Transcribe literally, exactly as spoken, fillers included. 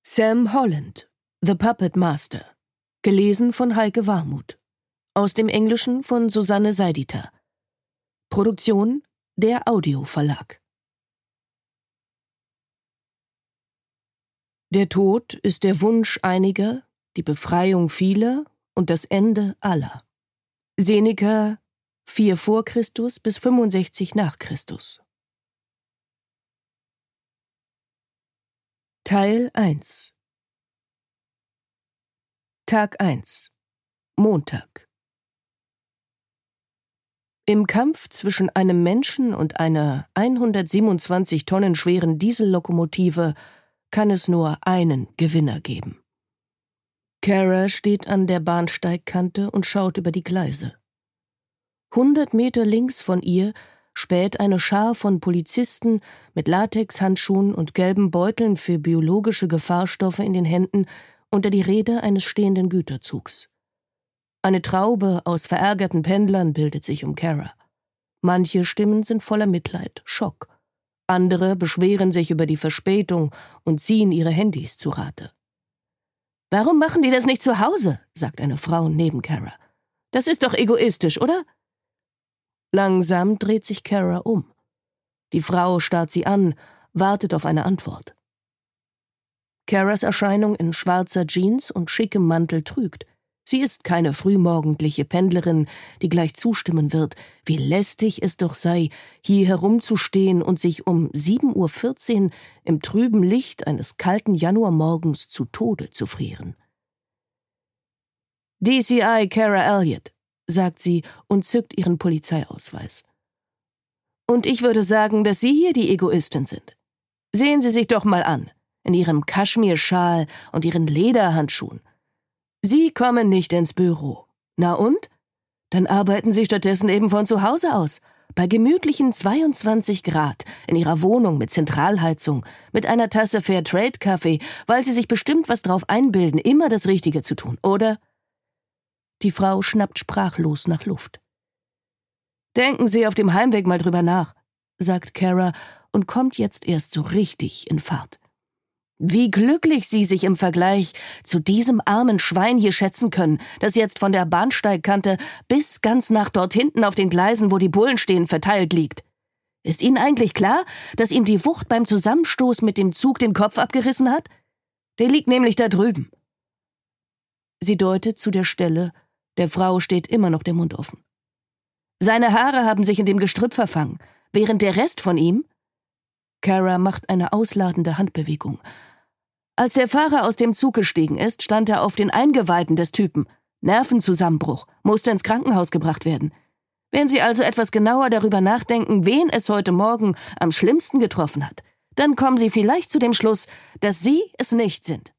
Sam Holland, The Puppet Master. Gelesen von Heike Warmuth. Aus dem Englischen von Susanne Seiditer. Produktion der Audio Verlag. Der Tod ist der Wunsch einiger, die Befreiung vieler und das Ende aller. Seneca, vier vor Christus bis fünfundsechzig nach Christus. Teil eins. Tag eins. Montag. Im Kampf zwischen einem Menschen und einer hundertsiebenundzwanzig Tonnen schweren Diesellokomotive kann es nur einen Gewinner geben. Kara steht an der Bahnsteigkante und schaut über die Gleise. Hundert Meter links von ihr späht eine Schar von Polizisten mit Latexhandschuhen und gelben Beuteln für biologische Gefahrstoffe in den Händen unter die Räder eines stehenden Güterzugs. Eine Traube aus verärgerten Pendlern bildet sich um Kara. Manche Stimmen sind voller Mitleid, Schock. Andere beschweren sich über die Verspätung und ziehen ihre Handys zu Rate. »Warum machen die das nicht zu Hause?« sagt eine Frau neben Kara. »Das ist doch egoistisch, oder?« Langsam dreht sich Kara um. Die Frau starrt sie an, wartet auf eine Antwort. Karas Erscheinung in schwarzer Jeans und schickem Mantel trügt. Sie ist keine frühmorgendliche Pendlerin, die gleich zustimmen wird, wie lästig es doch sei, hier herumzustehen und sich um sieben Uhr vierzehn im trüben Licht eines kalten Januarmorgens zu Tode zu frieren. D C I Kara Elliott, sagt sie und zückt ihren Polizeiausweis. Und ich würde sagen, dass Sie hier die Egoistin sind. Sehen Sie sich doch mal an, in Ihrem Kaschmirschal und Ihren Lederhandschuhen. Sie kommen nicht ins Büro. Na und? Dann arbeiten Sie stattdessen eben von zu Hause aus, bei gemütlichen zweiundzwanzig Grad, in Ihrer Wohnung mit Zentralheizung, mit einer Tasse Fairtrade-Kaffee, weil Sie sich bestimmt was drauf einbilden, immer das Richtige zu tun, oder? Die Frau schnappt sprachlos nach Luft. »Denken Sie auf dem Heimweg mal drüber nach«, sagt Kara und kommt jetzt erst so richtig in Fahrt. »Wie glücklich Sie sich im Vergleich zu diesem armen Schwein hier schätzen können, das jetzt von der Bahnsteigkante bis ganz nach dort hinten auf den Gleisen, wo die Bullen stehen, verteilt liegt. Ist Ihnen eigentlich klar, dass ihm die Wucht beim Zusammenstoß mit dem Zug den Kopf abgerissen hat? Der liegt nämlich da drüben.« Sie deutet zu der Stelle. Der Frau steht immer noch der Mund offen. »Seine Haare haben sich in dem Gestrüpp verfangen, während der Rest von ihm...« Kara macht eine ausladende Handbewegung. »Als der Fahrer aus dem Zug gestiegen ist, stand er auf den Eingeweiden des Typen. Nervenzusammenbruch, musste ins Krankenhaus gebracht werden. Wenn Sie also etwas genauer darüber nachdenken, wen es heute Morgen am schlimmsten getroffen hat, dann kommen Sie vielleicht zu dem Schluss, dass Sie es nicht sind.«